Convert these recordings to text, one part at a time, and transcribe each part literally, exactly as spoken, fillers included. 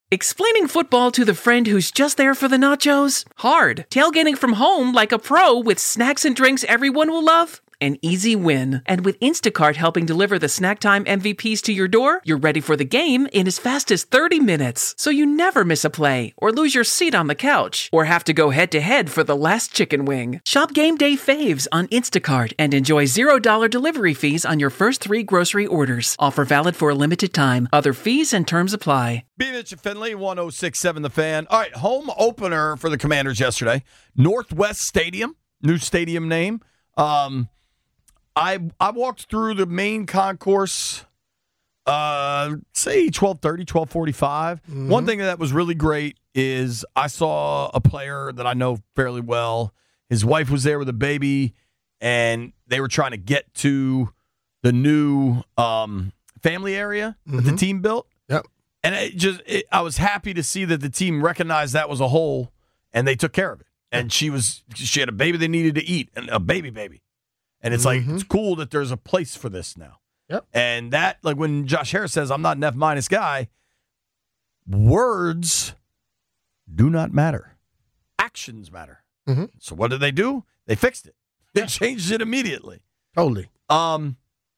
Explaining football to the friend who's just there for the nachos? Hard. Tailgating from home like a pro with snacks and drinks everyone will love? An easy win. And with Instacart helping deliver the snack time M V Ps to your door, you're ready for the game in as fast as thirty minutes. So you never miss a play, or lose your seat on the couch, or have to go head-to-head for the last chicken wing. Shop Game Day Faves on Instacart and enjoy zero dollars delivery fees on your first three grocery orders. Offer valid for a limited time. Other fees and terms apply. B. Mitch and Finley, one oh six point seven The Fan. All right, home opener for the Commanders yesterday. Northwest Stadium, new stadium name. Um... I I walked through the main concourse, uh, say twelve thirty, twelve forty-five. Mm-hmm. One thing that was really great is I saw a player that I know fairly well. His wife was there with a baby, and they were trying to get to the new um, family area mm-hmm. that the team built. Yep. And it just it, I was happy to see that the team recognized that was a hole, and they took care of it. And she was she had a baby they needed to eat, and a baby baby. And it's like, mm-hmm. it's cool that there's a place for this now. Yep. And that, like when Josh Harris says, I'm not an F-minus guy, words do not matter. Actions matter. Mm-hmm. So what did they do? They fixed it. They changed it immediately. Totally. Um,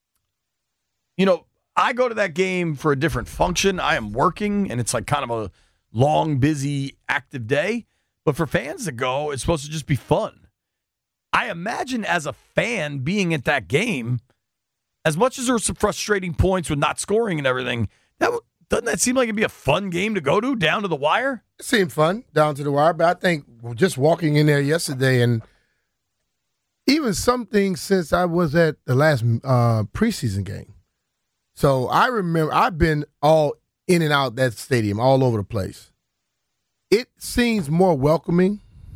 you know, I go to that game for a different function. I am working, and it's like kind of a long, busy, active day. But for fans to go, it's supposed to just be fun. I imagine as a fan being at that game, as much as there were some frustrating points with not scoring and everything, that doesn't that seem like it'd be a fun game to go to, down to the wire? It seemed fun, down to the wire, but I think just walking in there yesterday and even some things since I was at the last uh, preseason game. So I remember I've been all in and out that stadium, all over the place. It seems more welcoming.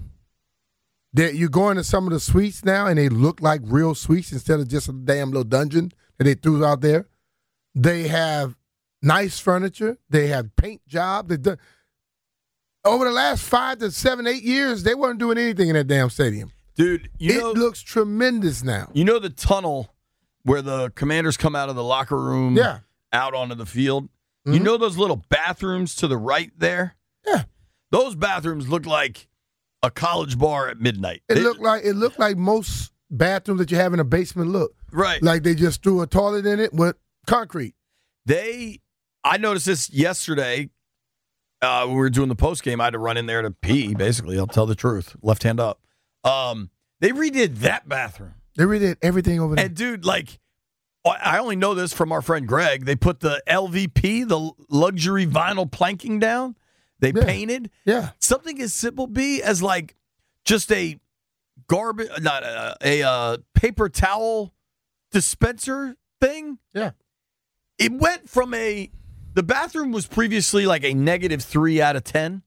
That you're going to some of the suites now, and they look like real suites instead of just a damn little dungeon that they threw out there. They have nice furniture. They have paint jobs. They've done, over the last five to seven, eight years, they weren't doing anything in that damn stadium. Dude, you it know, looks tremendous now. You know the tunnel where the Commanders come out of the locker room yeah. out onto the field? Mm-hmm. You know those little bathrooms to the right there? Yeah. Those bathrooms look like a college bar at midnight. It they, looked like it looked like most bathrooms that you have in a basement look. Right. Like they just threw a toilet in it with concrete. They, I noticed this yesterday uh, when we were doing the post game. I had to run in there to pee, basically. I'll tell the truth. Left hand up. Um, they redid that bathroom. They redid everything over there. And, dude, like, I only know this from our friend Greg. They put the L V P, the luxury vinyl planking down. They yeah. painted. Yeah. Something as simple, B, as like just a garbage, not a, a, a paper towel dispenser thing. Yeah. It went from a, the bathroom was previously like a negative three out of ten.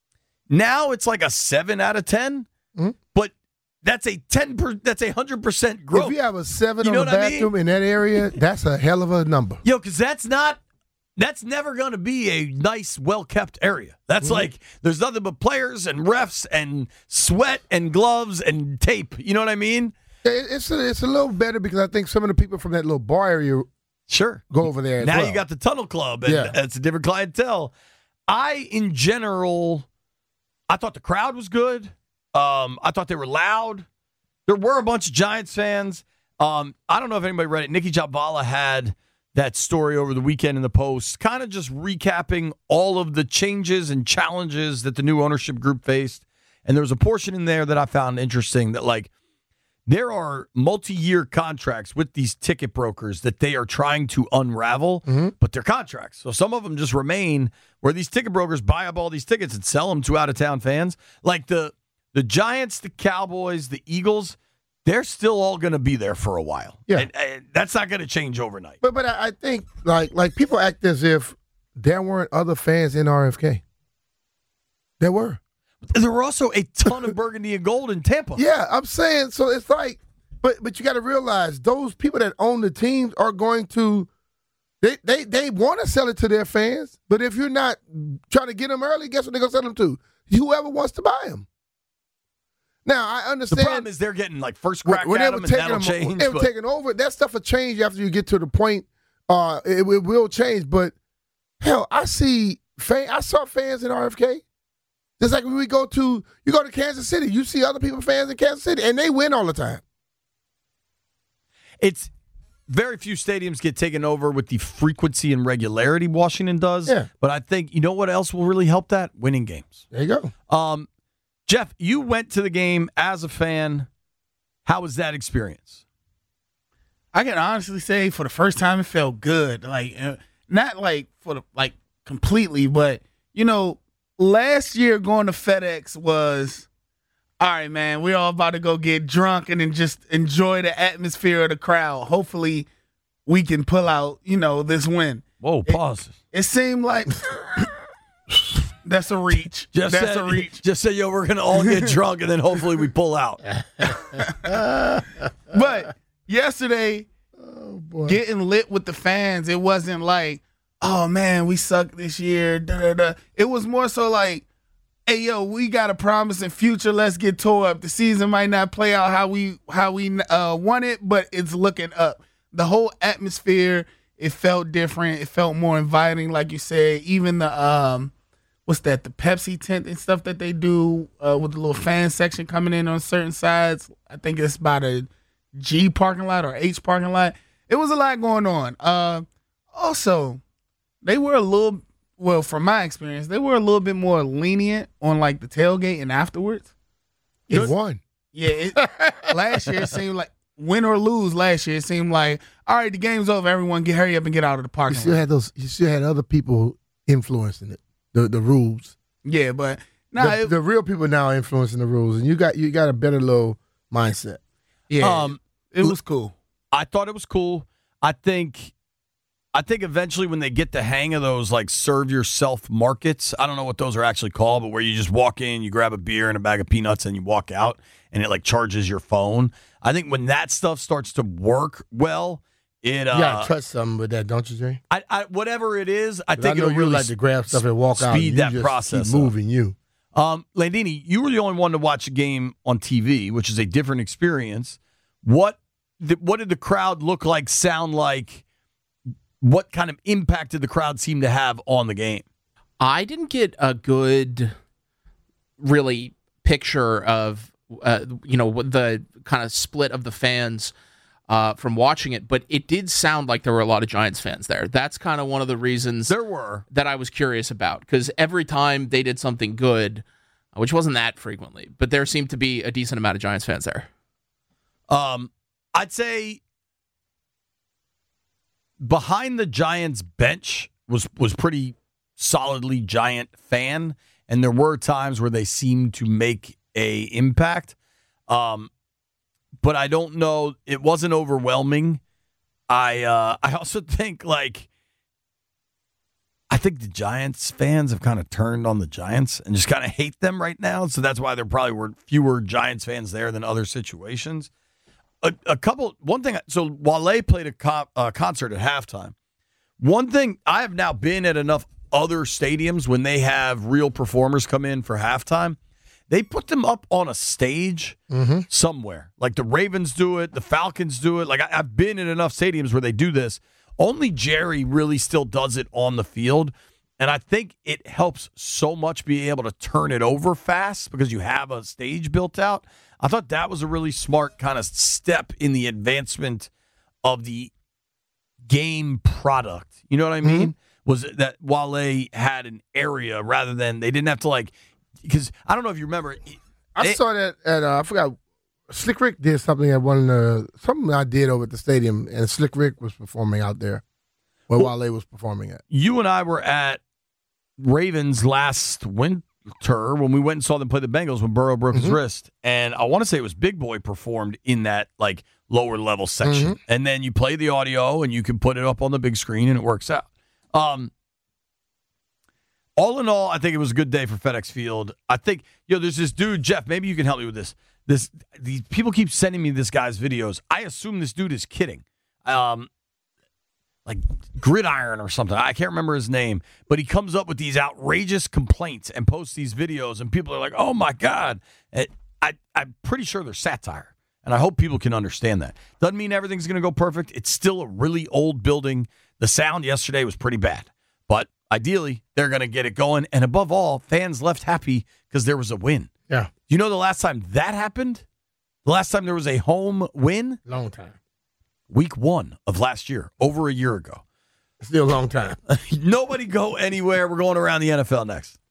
Now it's like a seven out of ten. Mm-hmm. But that's a ten, per, that's a one hundred percent growth. If you have a seven you know on the bathroom I mean? in that area, that's a hell of a number. Yo, because that's not, That's never going to be a nice, well-kept area. That's mm-hmm. like, there's nothing but players and refs and sweat and gloves and tape. You know what I mean? It's a, it's a little better because I think some of the people from that little bar area sure go over there as Now well. You got the Tunnel Club, and yeah. it's a different clientele. I, in general, I thought the crowd was good. Um, I thought they were loud. There were a bunch of Giants fans. Um, I don't know if anybody read it. Nikki Jhabvala had that story over the weekend in the Post, kind of just recapping all of the changes and challenges that the new ownership group faced. And there was a portion in there that I found interesting that, like, there are multi-year contracts with these ticket brokers that they are trying to unravel, mm-hmm. but they're contracts. So some of them just remain where these ticket brokers buy up all these tickets and sell them to out-of-town fans. Like the the Giants, the Cowboys, the Eagles, they're still all going to be there for a while. Yeah. And, and that's not going to change overnight. But but I think, like, like people act as if there weren't other fans in R F K. There were. There were also a ton of burgundy and gold in Tampa. Yeah, I'm saying, so it's like, but but you got to realize those people that own the teams are going to, they they, they want to sell it to their fans, but if you're not trying to get them early, guess what they're going to sell them to? Whoever wants to buy them. Now, I understand. The problem is they're getting like first crack when at they them, were and taking that'll them, change. when they were but... taking over. That stuff will change after you get to the point. Uh, it, it will change. But, hell, I see fan, I saw fans in R F K. Just like when we go to, you go to Kansas City, you see other people, fans in Kansas City, and they win all the time. It's very few stadiums get taken over with the frequency and regularity Washington does. Yeah. But I think, you know what else will really help that? Winning games. There you go. Um, Jeff, you went to the game as a fan. How was that experience? I can honestly say for the first time it felt good. Like uh, not like for the like completely, but you know, last year going to FedEx was all right, man, we're all about to go get drunk and then just enjoy the atmosphere of the crowd. Hopefully we can pull out, you know, this win. Whoa, pause. It, it seemed like that's a reach. Just that's said, a reach. Just say, yo, we're going to all get drunk and then hopefully we pull out. But yesterday, Oh, boy. getting lit with the fans, it wasn't like, oh, man, we suck this year. Da, da, da. It was more so like, hey, yo, we got a promising future. Let's get tore up. The season might not play out how we how we uh, want it, but it's looking up. The whole atmosphere, it felt different. It felt more inviting, like you said. Even the um, what's that? The Pepsi tent and stuff that they do uh, with the little fan section coming in on certain sides. I think it's by the G parking lot or H parking lot. It was a lot going on. Uh, also, they were a little. Well, from my experience, they were a little bit more lenient on like the tailgate and afterwards. It won. Yeah, it, last year it seemed like win or lose. Last year it seemed like all right, the game's over. Everyone, get hurry up and get out of the You parking still lot. had those. You still had other people influencing it. The the rules. Yeah, but nah, the, it, the real people now are influencing the rules, and you got you got a better little mindset. yeah, Um, it was cool. I thought it was cool. I think I think eventually when they get the hang of those like serve yourself markets, I don't know what those are actually called, but where you just walk in, you grab a beer and a bag of peanuts and you walk out and it like charges your phone. I think when that stuff starts to work well, it uh You gotta trust something with that, don't you, Jay? I, I whatever it is, I 'Cause think I know it'll you really like to grab stuff and walk out. speed And you that just process keep up. moving. You. Um, Landini, you were the only one to watch a game on T V, which is a different experience. What the, what did the crowd look like, sound like? What kind of impact did the crowd seem to have on the game? I didn't get a good, really, picture of, uh, you know, what the kind of split of the fans uh, from watching it, but it did sound like there were a lot of Giants fans there. That's kind of one of the reasons There were. that I was curious about, because every time they did something good, which wasn't that frequently, but there seemed to be a decent amount of Giants fans there. Um, I'd say behind the Giants bench was was pretty solidly Giant fan, and there were times where they seemed to make a impact. Um, but I don't know. It wasn't overwhelming. I uh, I also think like I think the Giants fans have kind of turned on the Giants and just kind of hate them right now. So that's why there probably were fewer Giants fans there than other situations. A, a couple, one thing, so Wale played a co- uh, concert at halftime. One thing, I have now been at enough other stadiums when they have real performers come in for halftime. They put them up on a stage Mm-hmm. somewhere. Like the Ravens do it, the Falcons do it. Like I, I've been in enough stadiums where they do this. Only Jerry really still does it on the field. And I think it helps so much being able to turn it over fast because you have a stage built out. I thought that was a really smart kind of step in the advancement of the game product. You know what I mean? Mm-hmm. Was that Wale had an area rather than they didn't have to like, because I don't know if you remember. I they, saw that at uh, I forgot. Slick Rick did something at one of the something I did over at the stadium, and Slick Rick was performing out there where well, Wale was performing at. You and I were at Ravens last winter when we went and saw them play the Bengals when Burrow broke mm-hmm. his wrist, and I want to say it was Big Boy performed in that like lower level section, mm-hmm. and then you play the audio and you can put it up on the big screen and it works out. Um, all in all, I think it was a good day for FedEx Field. I think you know there's this dude Jeff. Maybe you can help me with this. This these people keep sending me this guy's videos. I assume this dude is kidding. Um, like Gridiron or something. I can't remember his name, but he comes up with these outrageous complaints and posts these videos, and people are like, "Oh my god!" It, I I'm pretty sure they're satire, and I hope people can understand that. Doesn't mean everything's going to go perfect. It's still a really old building. The sound yesterday was pretty bad, but ideally, they're going to get it going. And above all, fans left happy because there was a win. Yeah. You know the last time that happened? The last time there was a home win? Long time. Week one of last year, over a year ago. Still a long time. Nobody go anywhere. We're going around the N F L next.